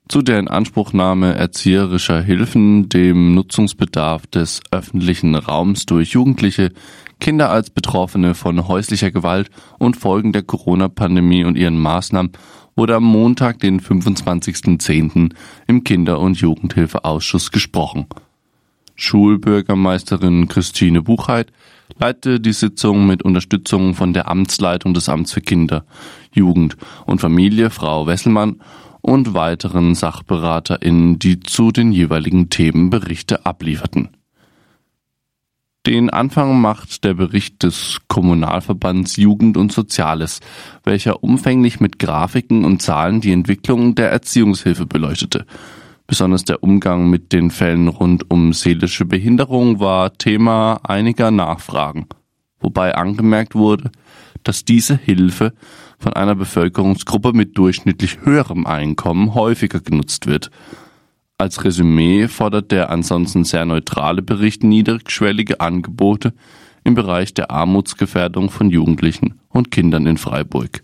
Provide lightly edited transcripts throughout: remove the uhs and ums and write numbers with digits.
zu der Inanspruchnahme erzieherischer Hilfen, dem Nutzungsbedarf des öffentlichen Raums durch Jugendliche, Kinder als Betroffene von häuslicher Gewalt und Folgen der Corona-Pandemie und ihren Maßnahmen wurde am Montag, den 25.10. im Kinder- und Jugendhilfeausschuss gesprochen. Schulbürgermeisterin Christine Buchheit leitete die Sitzung mit Unterstützung von der Amtsleitung des Amts für Kinder, Jugend und Familie, Frau Wesselmann, und weiteren SachberaterInnen, die zu den jeweiligen Themen Berichte ablieferten. Den Anfang macht der Bericht des Kommunalverbands Jugend und Soziales, welcher umfänglich mit Grafiken und Zahlen die Entwicklung der Erziehungshilfe beleuchtete. Besonders der Umgang mit den Fällen rund um seelische Behinderung war Thema einiger Nachfragen, wobei angemerkt wurde, dass diese Hilfe von einer Bevölkerungsgruppe mit durchschnittlich höherem Einkommen häufiger genutzt wird. Als Resümee fordert der ansonsten sehr neutrale Bericht niedrigschwellige Angebote im Bereich der Armutsgefährdung von Jugendlichen und Kindern in Freiburg.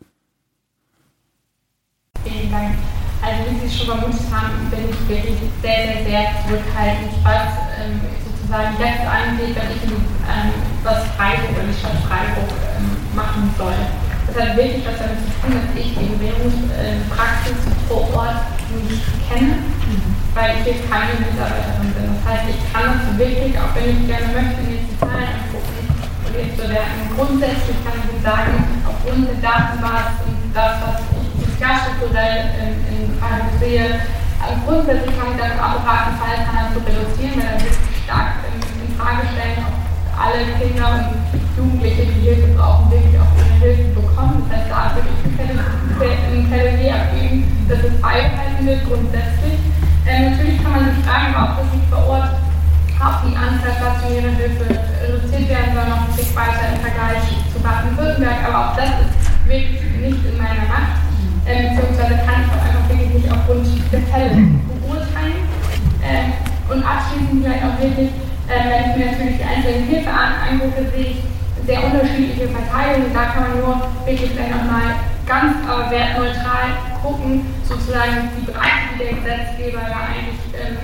Vielen Dank. Also wie Sie es schon vermutet haben, bin ich wirklich sehr, sehr zurückhaltend, was sozusagen jetzt angeht, wenn ich was Freiburg oder die Stadt Freiburg machen soll. Das hat wirklich was damit zu tun, dass ich die Bewährungspraxis vor Ort nicht kenne, weil ich jetzt keine Mitarbeiterin bin. Das heißt, ich kann das wirklich, auch wenn ich gerne möchte, mir die Zahlen angucken und jetzt bewerten. Grundsätzlich kann ich sagen, aufgrund der Datenbasis und das, was ich sozialstrukturell in Freiburg sehe, grundsätzlich kann ich dann auch raten, Fallzahlen zu reduzieren, weil dann wirklich stark in Frage stellen, ob alle Kinder und Jugendliche, die Hilfe brauchen, wirklich auch ihre Hilfe bekommen. Das heißt, da würde ich ein Plädoyer abgeben, dass es beibehalten wird grundsätzlich. Natürlich kann man sich fragen, ob das nicht vor Ort auch die Anzahl stationärer Hilfe reduziert werden soll, noch ein Stück weiter im Vergleich zu Baden-Württemberg, aber auch das ist wirklich nicht in meiner Macht, beziehungsweise kann ich auch einfach wirklich nicht aufgrund der Fälle beurteilen. Und abschließend vielleicht auch wirklich, wenn ich mir natürlich die einzelnen Hilfearten angucke, sehe ich sehr unterschiedliche Verteilungen. Da kann man nur wirklich dann nochmal ganz wertneutral gucken, sozusagen die Bereiche, die der Gesetzgeber da eigentlich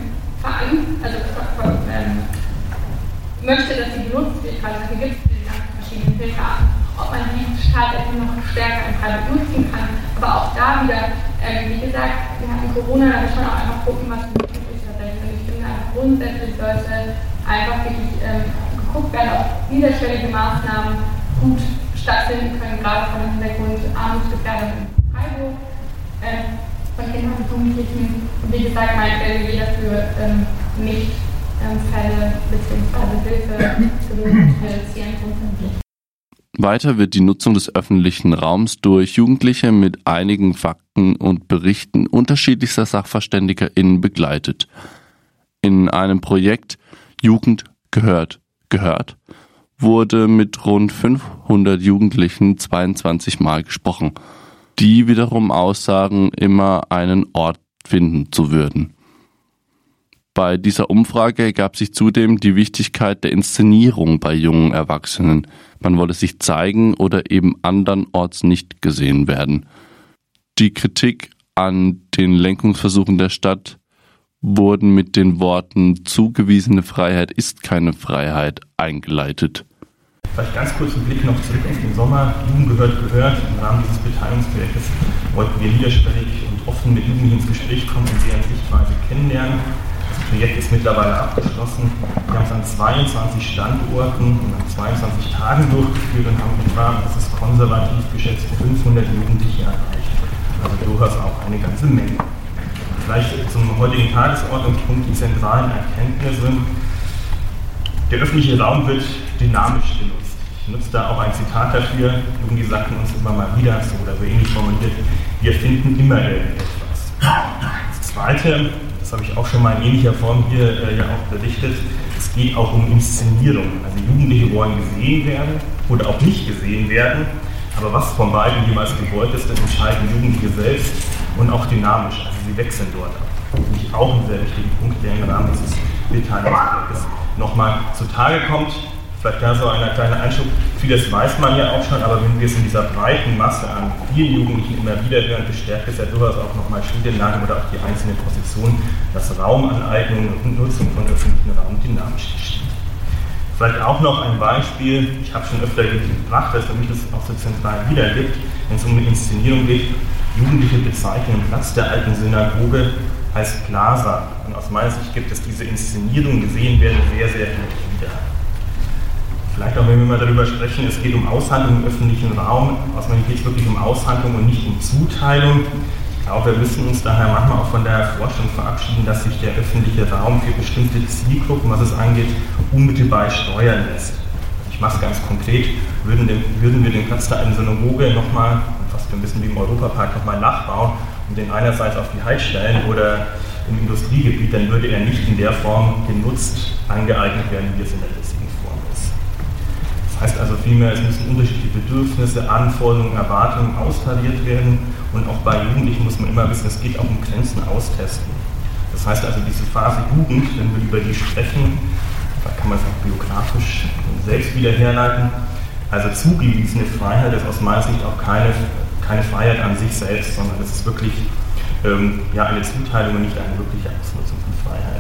möchte, dass sie genutzt wird, weil dafür gibt es diese ganzen verschiedenen Hilfearten. Ob man die tatsächlich noch stärker im Freiburg nutzen kann. Aber auch da wieder, wie gesagt, wir hatten Corona, da muss man auch einfach gucken, was möglich ist tatsächlich. Und ich finde einfach grundsätzlich sollte einfach wirklich geguckt werden, ob niederschwellige Maßnahmen gut stattfinden können, gerade vor dem Hintergrund Armutsgefährdung in Freiburg, von Kindern und Jugendlichen. Und wie gesagt, mein Plädoyer dafür nicht Fälle bzw. Hilfe zu reduzieren grundsätzlich. Weiter wird die Nutzung des öffentlichen Raums durch Jugendliche mit einigen Fakten und Berichten unterschiedlichster SachverständigerInnen begleitet. In einem Projekt Jugend gehört wurde mit rund 500 Jugendlichen 22 Mal gesprochen, die wiederum aussagen, immer einen Ort finden zu würden. Bei dieser Umfrage ergab sich zudem die Wichtigkeit der Inszenierung bei jungen Erwachsenen. Man wolle sich zeigen oder eben andernorts nicht gesehen werden. Die Kritik an den Lenkungsversuchen der Stadt wurden mit den Worten "zugewiesene Freiheit ist keine Freiheit" eingeleitet. Vielleicht ganz kurz einen Blick noch zurück auf den Sommer. Jugend gehört. Im Rahmen dieses Beteiligungsprojektes wollten wir niederschwellig und offen mit Jugendlichen ins Gespräch kommen und deren Sichtweise kennenlernen. Das Projekt ist mittlerweile abgeschlossen. Wir haben es an 22 Standorten und an 22 Tagen durchgeführt und haben etwa, das ist konservativ geschätzt, 500 Jugendliche erreicht. Also durchaus auch eine ganze Menge. Vielleicht zum heutigen Tagesordnungspunkt die zentralen Erkenntnisse. Der öffentliche Raum wird dynamisch genutzt. Ich nutze da auch ein Zitat dafür. Irgendwie sagten uns immer mal wieder so oder so ähnlich formuliert: Wir finden immer irgendetwas. Das Zweite, das habe ich auch schon mal in ähnlicher Form hier ja auch berichtet, es geht auch um Inszenierung. Also Jugendliche wollen gesehen werden oder auch nicht gesehen werden. Aber was von beiden jeweils gewollt ist, das entscheiden Jugendliche selbst und auch dynamisch. Also sie wechseln dort ab. Das ist nämlich auch ein sehr wichtiger Punkt, der im Rahmen dieses Beteiligungsprojektes nochmal zutage kommt. Vielleicht da so ein kleiner Einschub. Vieles weiß man ja auch schon, aber wenn wir es in dieser breiten Masse an vielen Jugendlichen immer wieder hören, bestärkt es ja durchaus auch nochmal Studienlage oder auch die einzelnen Positionen, dass Raumaneignung und Nutzung von öffentlichen Raum dynamisch geschieht. Vielleicht auch noch ein Beispiel, ich habe schon öfter gebracht, dass für mich das auch so zentral wiedergibt, wenn es um eine Inszenierung geht. Jugendliche bezeichnen den Platz der alten Synagoge als Plaza. Und aus meiner Sicht gibt es diese Inszenierung, gesehen werden, sehr, sehr deutlich wieder. Vielleicht auch, wenn wir mal darüber sprechen, es geht um Aushandlung im öffentlichen Raum. Aus meiner Sicht geht es wirklich um Aushandlung und nicht um Zuteilung. Ich glaube, wir müssen uns daher manchmal auch von der Vorstellung verabschieden, dass sich der öffentliche Raum für bestimmte Zielgruppen, was es angeht, unmittelbar steuern lässt. Ich mache es ganz konkret. Würden wir den Platz der alten Synagoge nochmal, fast ein bisschen wie im Europapark, nochmal nachbauen und den einerseits auf die Haltestellen oder im Industriegebiet, dann würde er nicht in der Form genutzt, angeeignet werden, wie es in der jetzigen Form ist. Das heißt also vielmehr, es müssen unterschiedliche Bedürfnisse, Anforderungen, Erwartungen austariert werden und auch bei Jugendlichen muss man immer wissen, es geht auch um Grenzen austesten. Das heißt also diese Phase Jugend, wenn wir über die sprechen, da kann man es auch biografisch selbst wieder herleiten, also zugewiesene Freiheit ist aus meiner Sicht auch keine Freiheit an sich selbst, sondern es ist wirklich eine Zuteilung und nicht eine wirkliche Ausnutzung von Freiheit.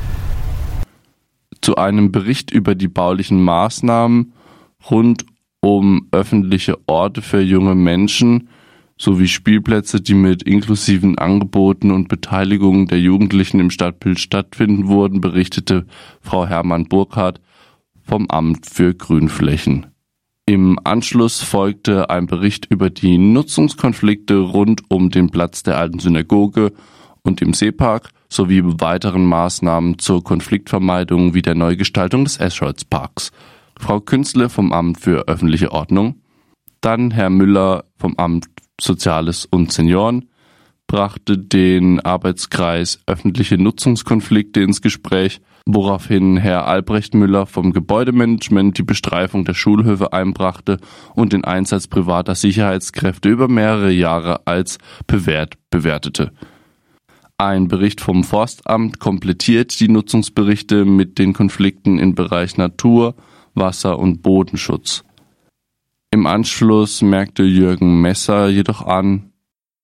Zu einem Bericht über die baulichen Maßnahmen rund um öffentliche Orte für junge Menschen sowie Spielplätze, die mit inklusiven Angeboten und Beteiligung der Jugendlichen im Stadtbild stattfinden wurden, berichtete Frau Hermann-Burkhardt vom Amt für Grünflächen. Im Anschluss folgte ein Bericht über die Nutzungskonflikte rund um den Platz der alten Synagoge und dem Seepark sowie weiteren Maßnahmen zur Konfliktvermeidung wie der Neugestaltung des Escholz-Parks. Frau Künzle vom Amt für öffentliche Ordnung, dann Herr Müller vom Amt Soziales und Senioren brachte den Arbeitskreis öffentliche Nutzungskonflikte ins Gespräch, woraufhin Herr Albrecht Müller vom Gebäudemanagement die Bestreifung der Schulhöfe einbrachte und den Einsatz privater Sicherheitskräfte über mehrere Jahre als bewährt bewertete. Ein Bericht vom Forstamt komplettiert die Nutzungsberichte mit den Konflikten im Bereich Natur, Wasser- und Bodenschutz. Im Anschluss merkte Jürgen Messer jedoch an: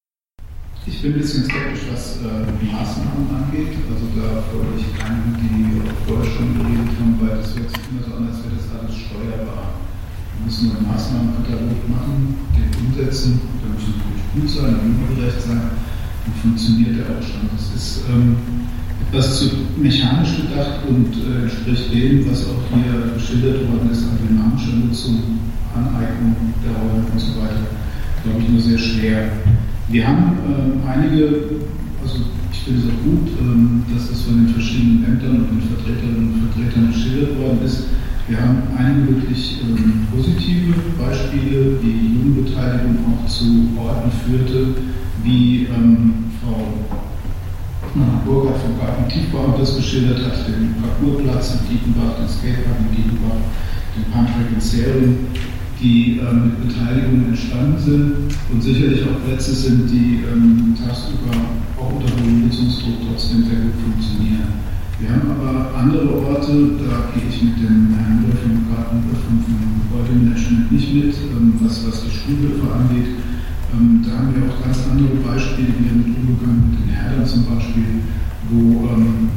Ich bin ein bisschen skeptisch, was die Maßnahmen angeht. Also da folge ich keinen, die vorher schon geredet haben, weil das hört sich immer so an, als wäre das alles steuerbar. Wir müssen einen Maßnahmenkatalog machen, den umsetzen, der muss natürlich gut sein, jugendgerecht sein und funktioniert der auch schon. Das ist etwas zu mechanisch gedacht und entspricht dem, was auch hier geschildert worden ist an dynamischer Nutzung, Aneignung der Räume und so weiter, glaube ich, nur sehr schwer. Wir haben einige, also ich finde es auch gut, dass das von den verschiedenen Ämtern und den Vertreterinnen und Vertretern geschildert worden ist. Wir haben einige wirklich positive Beispiele, wie Jugendbeteiligung auch zu Orten führte, wie Frau Burkhardt vom Garten Tiefbau das geschildert hat, den Parkourplatz in Dietenbach, den Skatepark in Dietenbach, den Pumptrack in Serum, die mit Beteiligung entstanden sind und sicherlich auch Plätze sind, die tagsüber auch unter hohem Nutzungsdruck trotzdem sehr gut funktionieren. Wir haben aber andere Orte, da gehe ich mit dem Herrn Müller vom Gebäudemanagement nicht mit, was die Schulhöfe angeht. Da haben wir auch ganz andere Beispiele, wie wir mit umgegangen mit den Herdern zum Beispiel, wo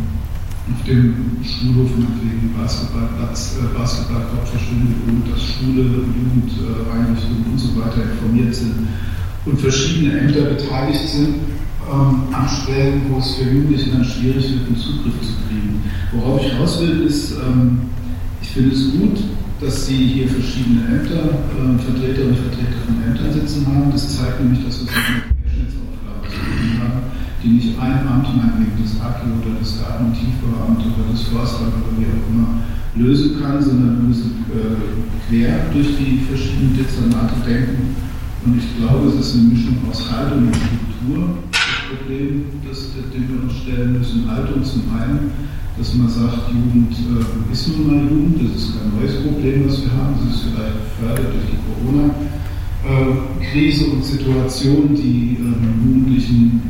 auf dem Schulhof wegen Basketballplatz, Basketballkorb verschwindet und dass Schule, Jugendeinrichtungen und so weiter informiert sind und verschiedene Ämter beteiligt sind an Stellen, wo es für Jugendliche dann schwierig wird, einen Zugriff zu kriegen. Worauf ich raus will, ist, ich finde es gut, dass Sie hier verschiedene Ämter, Vertreterinnen und Vertreter von Ämtern sitzen haben. Das zeigt nämlich, dass wir es mit einer Querschnittsaufgabe zu tun haben, die nicht ein Amt, meinetwegen das AKI oder das Garten- und Tiefbauamt oder das Forstamt oder wie auch immer lösen kann, sondern wir müssen quer durch die verschiedenen Dezernate denken. Und ich glaube, es ist eine Mischung aus Haltung und Struktur. Das Problem, dem wir uns stellen müssen, Haltung zum einen, dass man sagt, Jugend ist nun mal Jugend, das ist kein neues Problem, was wir haben, das ist vielleicht gefördert durch die Corona-Krise und Situation, die Jugendlichen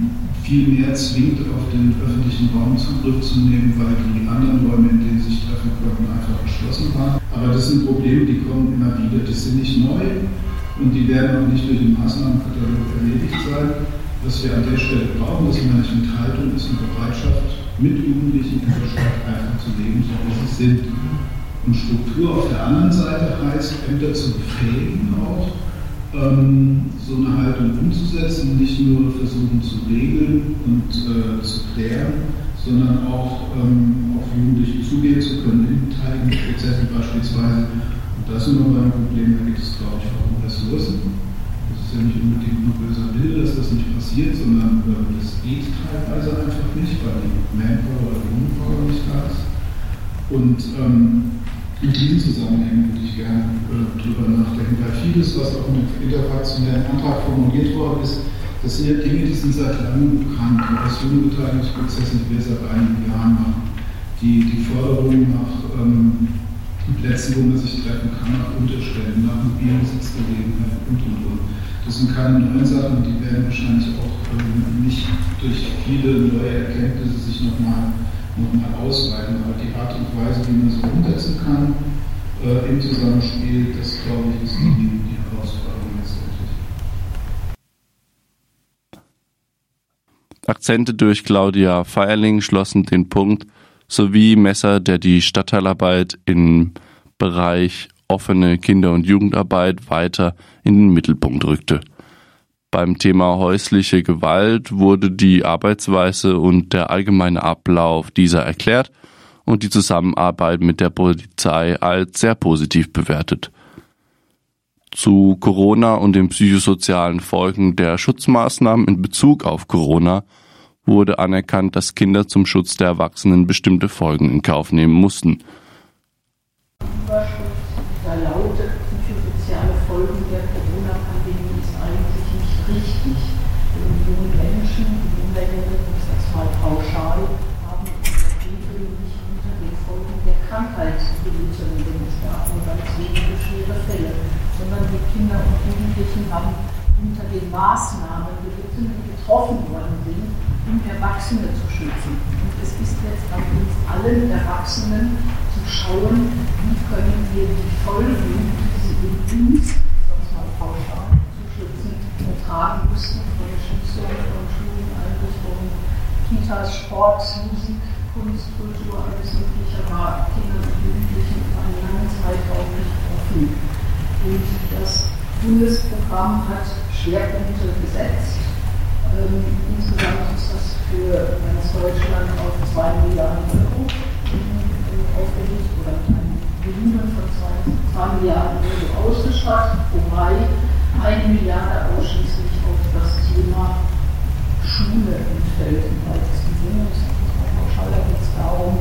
viel mehr zwingt, auf den öffentlichen Raum Zugriff zu nehmen, weil die anderen Räume, in denen sie sich treffen konnten, einfach geschlossen waren. Aber das sind Probleme, die kommen immer wieder. Das sind nicht neu und die werden auch nicht durch den Maßnahmenkatalog erledigt sein. Was wir an der Stelle brauchen, das Management Haltung ist eine Bereitschaft, mit Jugendlichen in der Stadt einfach zu leben, so wie sie sind. Und Struktur auf der anderen Seite heißt, Ämter zu befähigen auch, so eine Haltung umzusetzen, nicht nur versuchen zu regeln und zu klären, sondern auch auf Jugendliche zugehen zu können, in Beteiligungsprozessen beispielsweise. Und das sind wir beim Problem, da geht es, glaube ich, auch um Ressourcen. Das ist ja nicht unbedingt nur böser Wille, dass das nicht passiert, sondern das geht teilweise einfach nicht, weil die Manpower oder die Wohnpower nicht da ist. Und in diesen Zusammenhängen würde ich gerne drüber nachdenken, weil vieles, was auch im interfraktionellen Antrag formuliert worden ist, das sind ja Dinge, die sind seit langem bekannt, was Jugendbeteiligungsprozesse, die wir seit einigen Jahren machen. Die Forderungen nach Plätzen, wo man sich treffen kann, nach Unterständen, nach mobilen Sitzgelegenheiten und. Das sind keine neuen Sachen, die werden wahrscheinlich auch nicht durch viele neue Erkenntnisse sich nochmal ausweiten, aber die Art und Weise, wie man sie umsetzen kann im Zusammenspiel, das glaube ich ist die Herausforderung letztendlich. Akzente durch Claudia Feierling schlossen den Punkt sowie Messer, der die Stadtteilarbeit im Bereich offene Kinder- und Jugendarbeit weiter in den Mittelpunkt rückte. Beim Thema häusliche Gewalt wurde die Arbeitsweise und der allgemeine Ablauf dieser erklärt und die Zusammenarbeit mit der Polizei als sehr positiv bewertet. Zu Corona und den psychosozialen Folgen der Schutzmaßnahmen in Bezug auf Corona wurde anerkannt, dass Kinder zum Schutz der Erwachsenen bestimmte Folgen in Kauf nehmen mussten. Da lautet, psychosoziale Folgen der Corona-Pandemie ist eigentlich nicht richtig. Junge Menschen, die Minderjährige, ich sage es mal pauschal, haben in der Regel nicht unter den Folgen der Krankheit gelitten, denn es gab nur ganz wenige schwere Fälle, sondern die Kinder und Jugendlichen haben unter den Maßnahmen gelitten, die getroffen worden sind, um Erwachsene zu schützen. Und es ist jetzt an uns allen Erwachsenen zu schauen, wie können wir die Folgen, die sie in uns, sonst mal pauschal, zu schützen, tragen mussten, von der Schließung von Schulen, Einrichtungen, Kitas, Sport, Musik, Kunst, Kultur, alles Mögliche war Kindern und Jugendlichen über einen langen Zeitraum nicht offen. Und das Bundesprogramm hat Schwerpunkte gesetzt. Insgesamt ist das für ganz Deutschland auf 2 Milliarden Euro aufgelegt oder mit einem Volumen von 2 Milliarden Euro ausgestattet, wobei 1 Milliarde ausschließlich auf das Thema Schule entfällt im weitesten Sinne. Ich sage das mal pauschal, da geht es darum,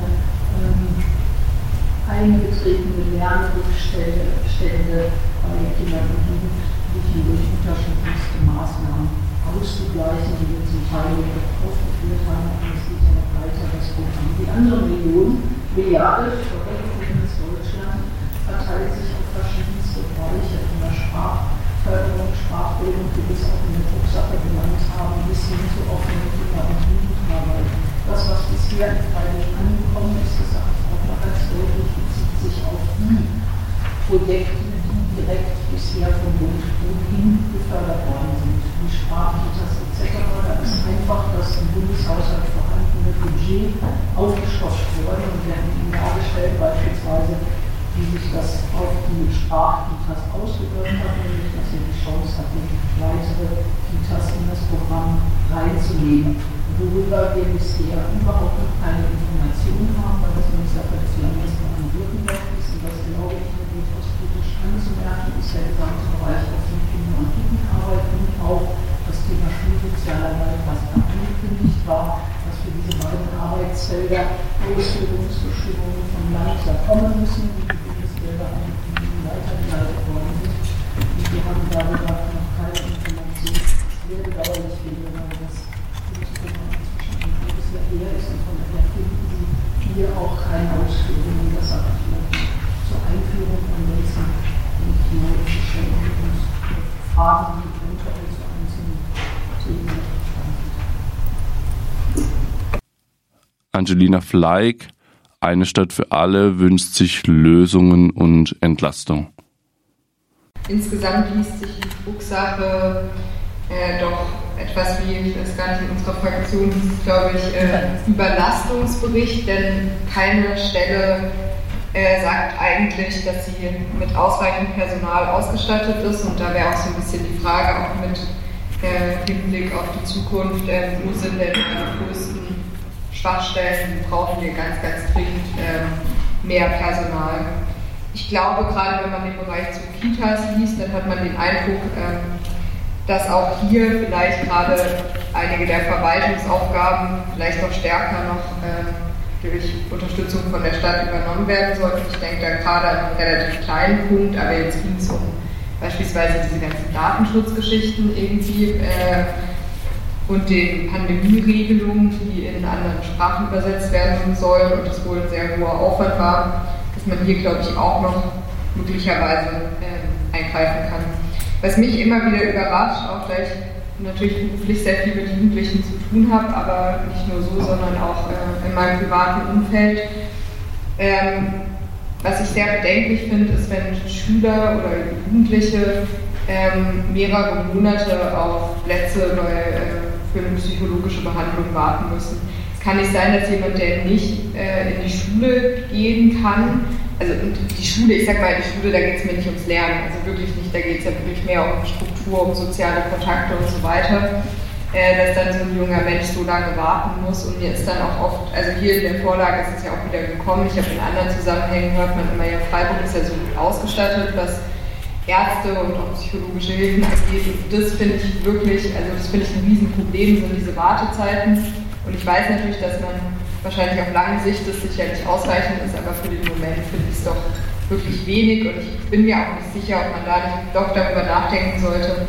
eingetretene Lernrückstände bei Kindern und Jugendlichen durch unterschiedlichste Maßnahmen auszugleichen, die wir zum Teil aufgeführt haben, und es geht ja noch weiter, das Programm. Die andere Milliarde für ganz Deutschland verteilt sich auf verschiedenste Bereiche, von der Sprachförderung, Sprachbildung, die wir es auch in der Drucksache genannt haben, bis hin zu offenen Kinder- und Jugendarbeit. Das, was bisher in Freiburg angekommen ist, das sage ich auch noch ganz deutlich, bezieht sich auf die Projekte, die direkt bisher vom Bund ohnehin gefördert worden sind, wie Sprachkitas etc. Da ist einfach das im Bundeshaushalt vorhandene Budget aufgestockt worden und wir haben Ihnen dargestellt, beispielsweise, wie sich das auf die Sprachkitas ausgewirkt hat, nämlich dass wir die Chance hatten, weitere Kitas in das Programm reinzunehmen, worüber wir bisher überhaupt noch keine Informationen haben, weil das eine Sache des Landes Baden-Württemberg ist und das glaube ich durchaus kritisch anzumerken ist der gesamte Bereich offene Kinder- und Jugendarbeit und auch das Thema Schulsozialarbeit, was da angekündigt war, dass für diese beiden Arbeitsfelder Ausbildungsbestimmungen vom Land da kommen müssen, die die Bundesgelder an die Kommunen weitergeleitet worden sind. Und wir haben darüber noch keine Informationen. Sehr bedauerlich finde, weil das Bundesprogramm inzwischen ein halbes Jahr her ist und von daher finden Sie hier auch keine Ausführungen. Das habe ich vielleicht zur Einführung ansonsten nicht neu zu stellen und Fragen, die eventuell zu einzelnen Themen entstanden sind. Angelina Fleig, Eine Stadt für alle, wünscht sich Lösungen und Entlastung. Insgesamt liest sich die Drucksache doch etwas wie, das gar nicht in unserer Fraktion ist, glaube ich, Überlastungsbericht, denn keine Stelle sagt eigentlich, dass sie mit ausreichend Personal ausgestattet ist, und da wäre auch so ein bisschen die Frage, auch mit Hinblick auf die Zukunft, wo sind denn die größten Schwachstellen, brauchen wir ganz, ganz dringend mehr Personal. Ich glaube, gerade wenn man den Bereich zu Kitas liest, dann hat man den Eindruck, dass auch hier vielleicht gerade einige der Verwaltungsaufgaben vielleicht noch stärker durch Unterstützung von der Stadt übernommen werden sollten. Ich denke da gerade an einen relativ kleinen Punkt, aber jetzt ging es um beispielsweise diese ganzen Datenschutzgeschichten irgendwie und den Pandemieregelungen, die in anderen Sprachen übersetzt werden sollen und das wohl ein sehr hoher Aufwand war, dass man hier, glaube ich, auch noch möglicherweise eingreifen kann. Was mich immer wieder überrascht, auch da ich natürlich beruflich sehr viel mit Jugendlichen zu tun habe, aber nicht nur so, sondern auch in meinem privaten Umfeld. Was ich sehr bedenklich finde, ist, wenn Schüler oder Jugendliche mehrere Monate auf Plätze für eine psychologische Behandlung warten müssen. Es kann nicht sein, dass jemand, der nicht in die Schule gehen kann, also die Schule, ich sag mal, die Schule, da geht es mir nicht ums Lernen, also wirklich nicht, da geht es ja wirklich mehr um Struktur, um soziale Kontakte und so weiter, dass dann so ein junger Mensch so lange warten muss. Und mir ist dann auch oft, also hier in der Vorlage ist es ja auch wieder gekommen, ich habe in anderen Zusammenhängen hört man immer, ja, Freiburg ist ja so gut ausgestattet, was Ärzte und auch psychologische Hilfen angeht. Und das finde ich wirklich, also das finde ich ein Riesenproblem, sind diese Wartezeiten. Und ich weiß natürlich, dass man wahrscheinlich auf lange Sicht das sicherlich ausreichend ist, aber für den Moment finde ich es doch wirklich wenig. Und ich bin mir auch nicht sicher, ob man da nicht doch darüber nachdenken sollte,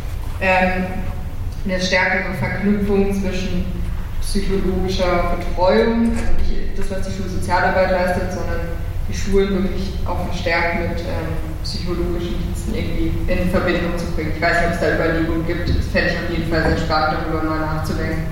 eine stärkere Verknüpfung zwischen psychologischer Betreuung, also nicht das, was die Schulsozialarbeit leistet, sondern die Schulen wirklich auch verstärkt mit psychologischen Diensten irgendwie in Verbindung zu bringen. Ich weiß nicht, ob es da Überlegungen gibt. Das fände ich auf jeden Fall sehr spannend, darüber mal nachzudenken.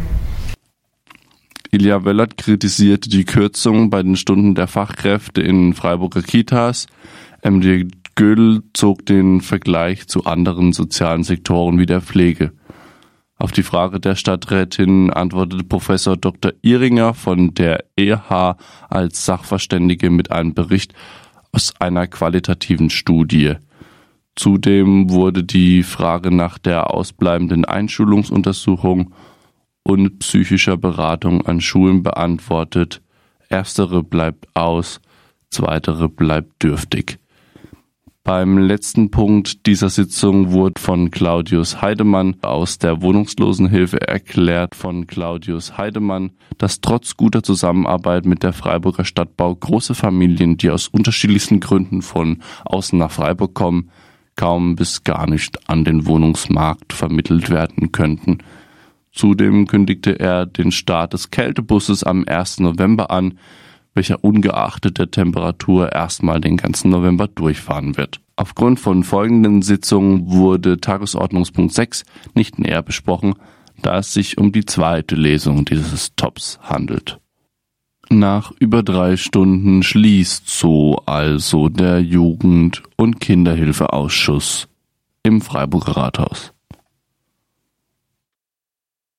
Ilja Wellert kritisierte die Kürzung bei den Stunden der Fachkräfte in Freiburger Kitas. Emily Gödel zog den Vergleich zu anderen sozialen Sektoren wie der Pflege. Auf die Frage der Stadträtin antwortete Professor Dr. Ihringer von der EH als Sachverständige mit einem Bericht aus einer qualitativen Studie. Zudem wurde die Frage nach der ausbleibenden Einschulungsuntersuchung und psychischer Beratung an Schulen beantwortet. Erstere bleibt aus, zweitere bleibt dürftig. Beim letzten Punkt dieser Sitzung wurde von Claudius Heidemann aus der Wohnungslosenhilfe erklärt von Claudius Heidemann, dass trotz guter Zusammenarbeit mit der Freiburger Stadtbau große Familien, die aus unterschiedlichsten Gründen von außen nach Freiburg kommen, kaum bis gar nicht an den Wohnungsmarkt vermittelt werden könnten. Zudem kündigte er den Start des Kältebusses am 1. November an, welcher ungeachtet der Temperatur erstmal den ganzen November durchfahren wird. Aufgrund von folgenden Sitzungen wurde Tagesordnungspunkt 6 nicht näher besprochen, da es sich um die zweite Lesung dieses Tops handelt. Nach über 3 Stunden schließt so also der Jugend- und Kinderhilfeausschuss im Freiburger Rathaus.